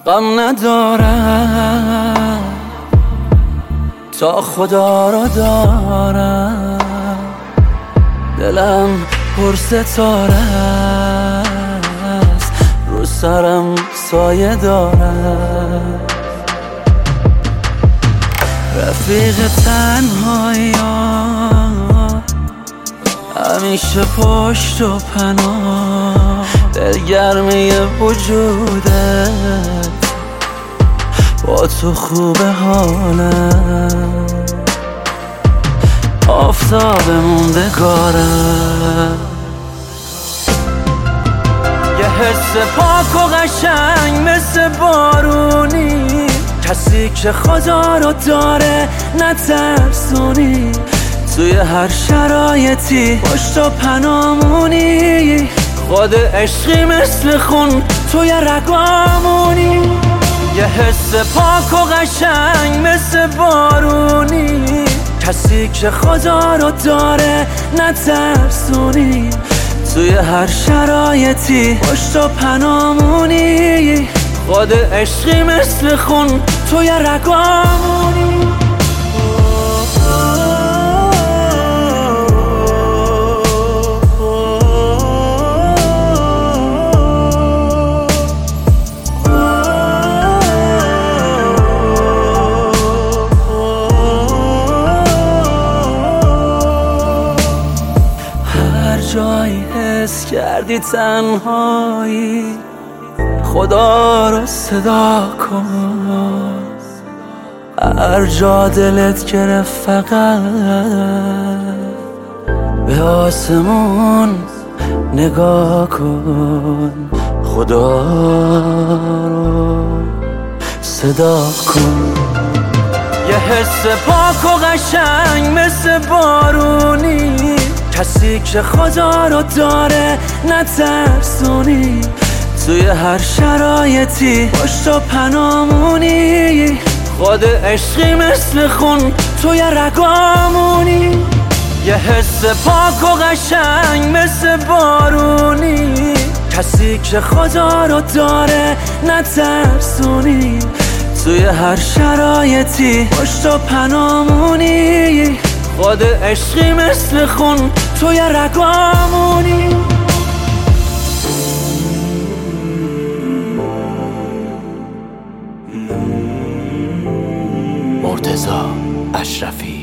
غم ندارم تا خدا را دارم، دلم پر ستاره است، رو سرم سایه دارم. رفیق تنهایی همیشه پشت و پناه، دلگرمی وجودت با تو خوبه حالم، آفتاب موندگارم. یه حس پاک و قشنگ مثل بارونی، کسی که خدا رو داره نترسونی، توی هر شرایطی پشت و پنامونی، خود عشقی مثل خون توی رگامونی. یه حس پاک و قشنگ مثل بارونی، کسی که خدا رو داره نترسونی، توی هر شرایطی پشت و پنامونی، خود عشقی مثل خون توی رگامونی. هر جایی حس کردی تنهایی، خدا رو صدا کن. هر جا دلت گرفت فقط به آسمون نگاه کن، خدا رو صدا کن. یه حس پاک و قشنگ مثل بارونی، کسی که خدا رو داره نترسونی، توی هر شرایطی پشت و پنامونی، خود عشقی مثل خون توی رگامونی. یه حس پاک و قشنگ مثل بارونی، کسی که خدا رو داره نترسونی، توی هر شرایطی پشت و پنامونی، خود عشقی مثل خون توی رگامونی. مرتضی اشرفی.